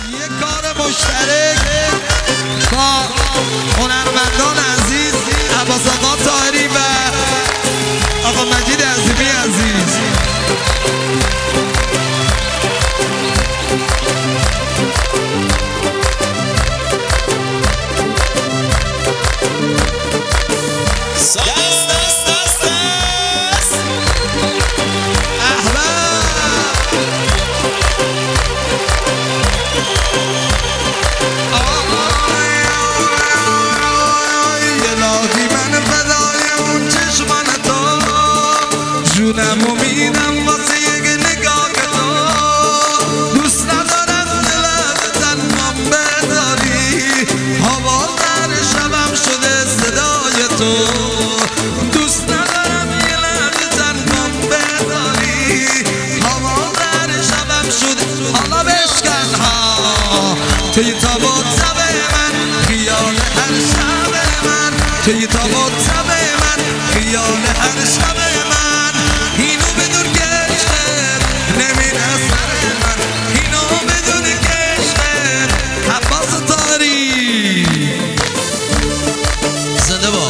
یک کار مشترک با هنرمندان عزیز عباس آقا طاهری و آقا مجید عظیمی عزیز. جونم و میدم واسه یک نگاه تو، دوست ندارم دلت تنهام بذاری، هوا در شبم شده صدای تو، دوست ندارم یه لحظه تنهام بذاری، هوا در شبم شده. حالا بشکن ها توی تاب و تب من، خیال هر شب من، توی تاب و تب من، خیال هر شب من. اینو بدون که عشقت نمیره سر من، اینو بدون که عشقت. عباس طاهری زنده با.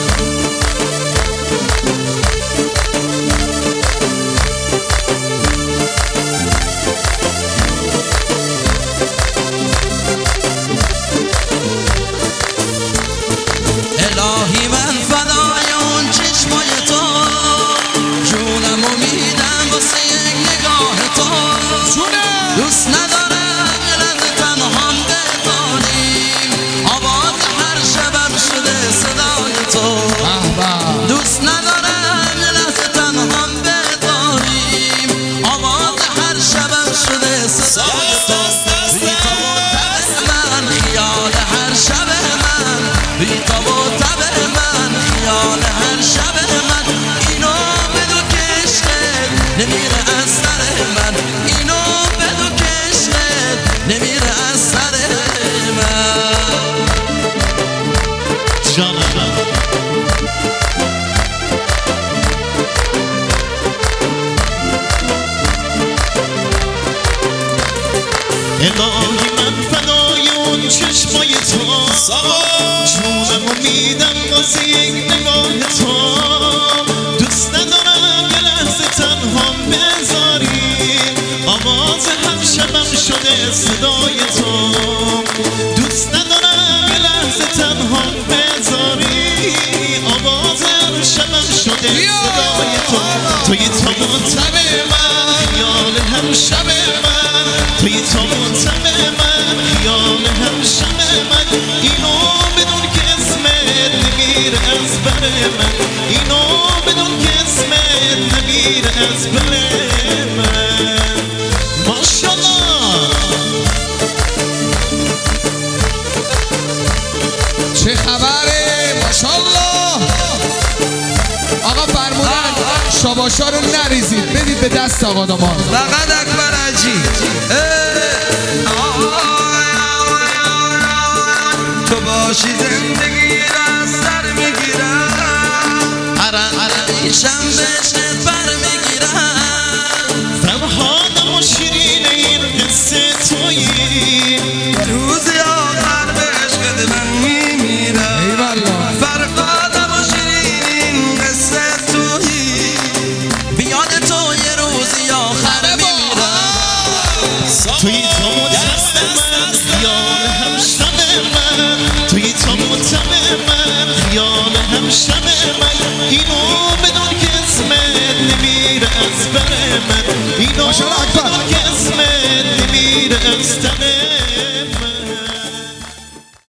الهی من فدای اون چشمای تو، جونم و میدم واسه یک نگاه تو، دوست ندارم یه لحظه تنهام بذاریم، آواز هر شبم شده صدای تو، دوست ندارم یه لحظه تنهام بذاریم، آواز هر شبم شده صدای تو، بی تو و تب من، خیال هر شب من، بی تو و تب من، خیال هر شب من. اینو بدون که عشقت نمیره از سر من، اینو بدون که عشقت نمیره از سر من. جانم الهی من فدای اون چشمای تو، جونم و میدم واسه یک نگاه تو، دوست ندارم یه لحظه تنهام بذاری، آواز هر شبم شده صدای تو، دوست ندارم یه لحظه تنهام بذاری، آواز هر شبم شده صدای تو، توی تاب و تب من، خیال هر شب من، توی تاب و تب من، خیال هر شب من. اینو بدون که اسمت نمیره از بر من، اینو بدون که اسمت نمیره از بر من. ماشاءالله چه خبره؟ ماشاءالله. آقا فرمودن شاباشا رو نریزید، بدید به دست آقا دامان. فقط اکبر حجی تو باشی زندگی را سر میگیرم، عرقیشم بهشت بر میگیرم، فرهادم و شیرین این قصه تویی، روزی آخر به عشقت من میمیرم. ایوالله فرهادم و شیرین این قصه تویی، بیاد تو یه روزی آخر میمیرم. توی تاب و تب من، خیال هم شب من، توی تاب و تب من، خیال هم شب من. اینو بدون که اسمت نمیره از بر من، اینو